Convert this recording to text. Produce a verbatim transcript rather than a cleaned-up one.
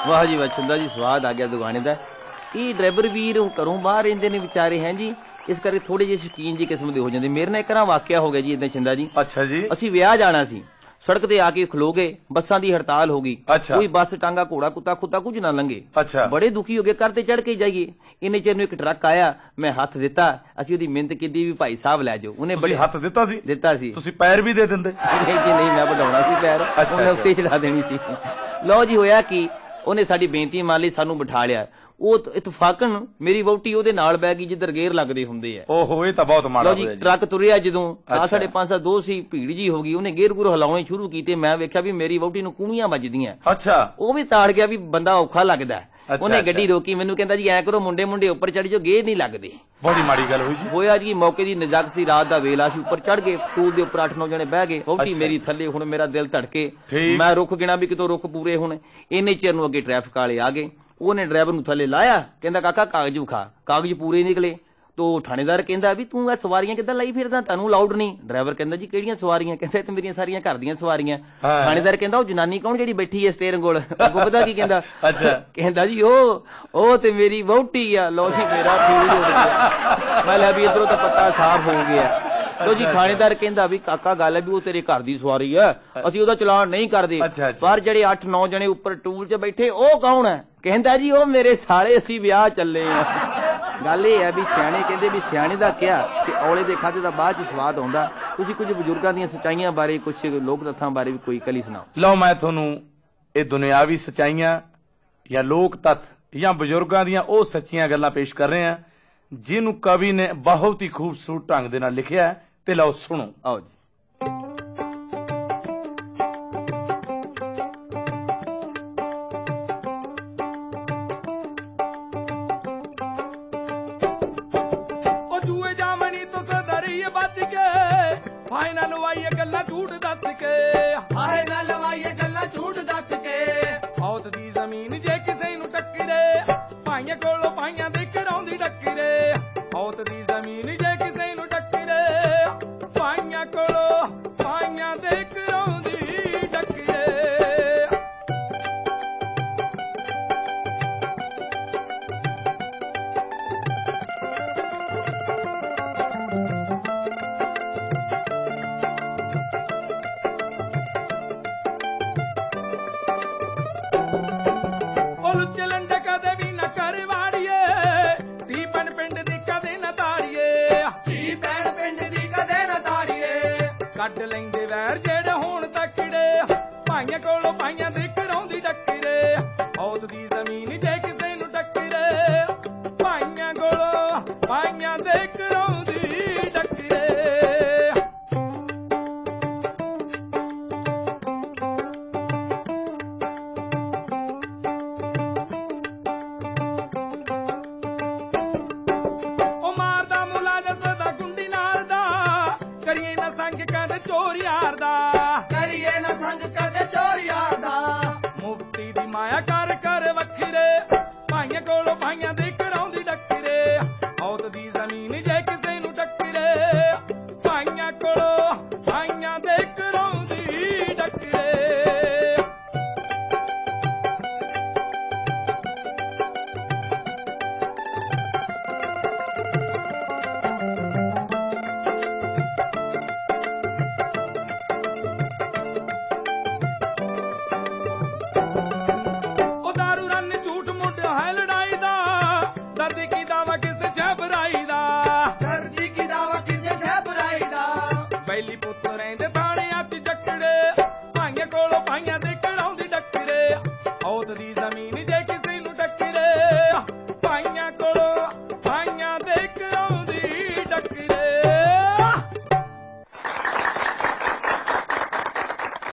वाह जी वाह, छिंदा जी स्वाद आ गया दुकाने का। ये ड्राइवर वीर घरों बाहर रहिंदे ने विचारे हैं जी, इस करके थोड़े जे शौकीन जी किस्म के हो जाते। मेरे नाल एक ना वाकया हो गया जी इदां छिंदा जी। अच्छा जी। असीं विआह जाना सी, सड़क ते आके खलो गए, बसां दी हड़ताल हो गई। अच्छा। कोई बस टांगा घोड़ा कुत्ता खुदा कुछ ना लंघे। अच्छा। बड़े दुखी हो गए, घर ते चढ़ के जाइए। इन्ने चिर नूं एक ट्रक आया, मैं हथ दिता, असीं ओहदी मिहनत कीती भी भाई साहब लै जाओ। उन्हें बड़े हथ दिता सी? दिता सी। तुसीं पैर भी दे दिंदे? नहीं जी नहीं, मैं वढाउणा सी पैर, उन्हें उत्ते चढ़ा देनी सी। लो जी होया कि उन्हें साडी बेनती मान ली, सानू बिठा लिया। ਉਹ ਇਤਫਾਕਨ ਮੇਰੀ ਵਹੁਟੀ ਉਹਦੇ ਨਾਲ ਬੈ ਗਈ ਜਿੱਧਰ ਗੇਰ ਲੱਗਦੇ ਹੁੰਦੇ ਆ। ਓਹੋ ਇਹ ਤਾਂ ਬਹੁਤ ਮਾੜਾ ਹੋਇਆ ਜੀ। ਟਰੱਕ ਤੁਰਿਆ ਜਦੋਂ ਆ ਸਾਡੇ ਪੰਜ ਸੱਤ ਦੋ ਸੀ, ਭੀੜ ਜੀ ਹੋ ਗਈ, ਉਹਨੇ ਗੇਰ ਗੁਰ ਹਿਲਾਉਣੇ ਸ਼ੁਰੂ ਕੀਤੇ। ਮੈਂ ਵੇਖਿਆ ਵੀ ਮੇਰੀ ਵਹੁਟੀ ਨੂੰ ਕੂਣੀਆਂ ਵੱਜਦੀਆਂ। ਅੱਛਾ। ਉਹ ਵੀ ਤਾੜ ਗਿਆ ਵੀ ਬੰਦਾ ਔਖਾ ਲੱਗਦਾ। ਉਹਨੇ ਗੱਡੀ ਰੋਕੀ, ਮੈਨੂੰ ਕਹਿੰਦਾ ਜੀ ਐ ਕਰੋ ਮੁੰਡੇ ਮੁੰਡੇ ਉੱਪਰ ਚੜ ਜਾਓ, ਗੇਰ ਨਹੀਂ ਲੱਗਦੇ। ਬੜੀ ਮਾੜੀ ਗੱਲ ਹੋਈ ਜੀ। ਹੋਇਆ ਜੀ ਮੌਕੇ ਦੀ ਨਜ਼ਾਕਤ ਸੀ, ਰਾਤ ਦਾ ਵੇਲਾ ਸੀ, ਉੱਪਰ ਚੜ ਗਏ, ਟੂਲ ਦੇ ਉੱਪਰ ਅੱਠ ਨੌ ਜਣੇ ਬਹਿ ਗਏ। ਵਹੁਟੀ ਮੇਰੀ ਥੱਲੇ, ਹੁਣ ਮੇਰਾ ਦਿਲ ਧੜਕੇ, ਮੈਂ ਰੁੱਖ ਗਿਣਾ ਵੀ ਕਿਤੋਂ ਰੁੱਖ ਪੂਰੇ ਹੁਣ। ਇੰਨੇ ਚਿਰ ਨੂੰ ਅੱਗੇ ਟ੍ਰੈਫਿਕ ਵਾਲੇ ਆ ਗਏ। ਉਹਨੇ ਡਰਾਈਵਰ ਨੂੰ ਥੱਲੇ ਲਾਇਆ, ਕਹਿੰਦਾ ਕਾਕਾ ਕਾਗਜ਼ ਵਿਖਾ। ਕਾਗਜ਼ ਪੂਰੇ ਨਿਕਲੇ। ਤੋ ਥਾਣੇਦਾਰ ਕਹਿੰਦਾ ਵੀ ਤੂੰ ਇਹ ਸਵਾਰੀਆਂ ਕਿੱਦਾਂ ਲਈ ਫਿਰਦਾ, ਤੁਹਾਨੂੰ ਅਲਾਉਡ ਨਹੀਂ। ਡਰਾਈਵਰ ਕਹਿੰਦਾ ਜੀ ਕਿਹੜੀਆਂ ਸਵਾਰੀਆਂ? ਕਹਿੰਦਾ ਤੇ ਮੇਰੀਆਂ ਸਾਰੀਆਂ ਘਰ ਦੀਆਂ ਸਵਾਰੀਆਂ। ਥਾਣੇਦਾਰ ਕਹਿੰਦਾ ਉਹ ਜਨਾਨੀ ਕੌਣ ਜਿਹੜੀ ਬੈਠੀ ਹੈ ਸਟੇਅਰਿੰਗ ਕੋਲ? ਅੱਗੋਂ ਪਤਾ ਕੀ ਕਹਿੰਦਾ? ਅੱਛਾ। ਕਹਿੰਦਾ ਜੀ ਉਹ ਉਹ ਤੇ ਮੇਰੀ ਵਹੁਟੀ ਆ। ਲੋ ਜੀ ਮੇਰਾ ਫੂਲ ਹੋ ਗਿਆ। ਮੈਂ ਲਿਆ ਵੀ ਇੱਧਰੋਂ ਤਾਂ ਪੱਤਾ ਸਾਫ਼ ਹੋ ਗਿਆ। ਲੋ ਜੀ ਥਾਣੇਦਾਰ ਕਹਿੰਦਾ ਵੀ ਕਾਕਾ ਗੱਲ ਹੈ ਵੀ ਉਹ ਤੇਰੇ ਘਰ ਦੀ ਸਵਾਰੀ ਹੈ, ਅਸੀਂ ਉਹਦਾ ਚਲਾਨ ਨਹੀਂ ਕਰਦੇ, ਪਰ ਜਿਹੜੇ ਅੱਠ ਨੌ ਜਣੇ ਉੱਪਰ ਟੂਲ 'ਚ ਬੈਠੇ ਉਹ ਕੌਣ ਹੈ? ਕਹਿੰਦਾ ਜੀ ਉਹ ਮੇਰੇ ਸਾਲੇ, ਅਸੀਂ ਵਿਆਹ ਚੱਲੇ ਆ। ਗੱਲ ਇਹ ਹੈ ਵੀ ਸਿਆਣੇ ਕਹਿੰਦੇ ਵੀ ਸਿਆਣੇ ਦਾ ਕਿਹਾ ਕਿ ਔਲੇ ਦੇ ਖਾਧੇ ਦਾ ਬਾਅਦ 'ਚ ਸਵਾਦ ਆਉਂਦਾ। ਤੁਸੀਂ ਕੁਝ ਬਜ਼ੁਰਗਾਂ ਦੀਆਂ ਸੱਚਾਈਆਂ ਬਾਰੇ, ਕੁਝ ਲੋਕ ਤੱਥਾਂ ਬਾਰੇ ਵੀ ਕੋਈ ਕਲੀ ਸੁਣਾਓ। ਲਓ ਮੈਂ ਤੁਹਾਨੂੰ ਇਹ ਦੁਨਿਆਵੀ ਸੱਚਾਈਆਂ ਜਾਂ ਲੋਕ ਤੱਥ ਜਾਂ ਬਜ਼ੁਰਗਾਂ ਦੀਆਂ ਉਹ ਸੱਚੀਆਂ ਗੱਲਾਂ ਪੇਸ਼ ਕਰ ਰਹੇ ਹਾਂ ਜਿਹਨੂੰ ਕਵੀ ਨੇ ਬਹੁਤ ਹੀ ਖੂਬਸੂਰਤ ਢੰਗ ਦੇ ਨਾਲ ਲਿਖਿਆ। ਤੇ ਲਓ ਸੁਣੋ। ਆਓ ਜੀ। ਉਹ ਜੂਏ ਜਾਮਣੀ ਤੋਂ ਸਦਰੀ ਬਚ ਕੇ, ਭਾਈ ਨਾ ਲਵਾਈਏ ਗੱਲਾਂ ਝੂਠ ਦੱਸ ਕੇ, ਭਾਈ ਨਾ ਲਵਾਈਏ ਗੱਲਾਂ ਝੂਠ ਦੱਸ ਕੇ। ਔਤ ਦੀ ਜ਼ਮੀਨ ਜੇ ਕਿਸੇ ਨੂੰ ਟੱਕਰੇ, ਭਾਈਆਂ ਕੋਲੋਂ ਭਾਈਆਂ ਦੇ ਘਰੋਂ ਦੀ ਡੱਕਰੇ। ਔਤ ਦੀ ਜ਼ਮੀਨ ਜੇ ਕਿਸੇ ਨੂੰ ਟੱਕਰੇ, ਭਾਈਆਂ ਕੋਲੋਂ ਭਾਈਆਂ ਦੇ ਘਰੋਂ ਦੀ ਡੱਕਰੇ। ਉਹ ਲੁੱਚੇ ਲੰਡੇ ਕਦੇ ਵੀ ਨਾ ਕਰ ਵਾੜੀਏ, ਧੀ ਭੈਣ ਪਿੰਡ ਦੀ ਕਦੇ ਨਾ ਤਾੜੀਏ, ਧੀ ਭੈਣ ਪਿੰਡ ਦੀ ਕਦੇ ਨਾ ਤਾੜੀਏ। ਕੱਢ ਲੈਂਦੇ ਵੈਰ ਜਿਹੜੇ ਹੋਣ ਤੱਕੜੇ, ਭਾਈਆਂ ਕੋਲੋਂ ਭਾਈਆਂ ਦੇ ਘਰੋਂ ਦੀ ਡੱਕਰੇ। ਔਤ ਦੀ ਜ਼ਮੀਨ ਜੇ ਕਿਸੇ ਨੂੰ ਟੱਕਰੇ, ਭਾਈਆਂ ਕੋਲੋਂ ਭਾਈਆਂ ਦੇ ਘਰੋਂ ਦੀ ਡੱਕਰੇ। ਉਹ ਮਾਰਦਾ ਮੁਲਾਜ਼ਮ ਦਾ ਗੁੰਡੀ ਨਾਲ ਦਾ, ਕਰੀਏ ਨਾ ਸੰਗ ਕਦੇ ਚੋਰ ਯਾਰ ਦਾ, ਕਰੀਏ ਨਾ ਸੰਗ ਕਦੇ ਚੋਰ ਯਾਰ ਦਾ। ਮੁਫਤੀ ਦੀ ਮਾਇਆ ਕਰ ਕਰ ਵੱਖਰੇ, ਭਾਈਆਂ ਕੋਲੋਂ ਭਾਈਆਂ ਦੇ ਘਰੋਂ ਦੀ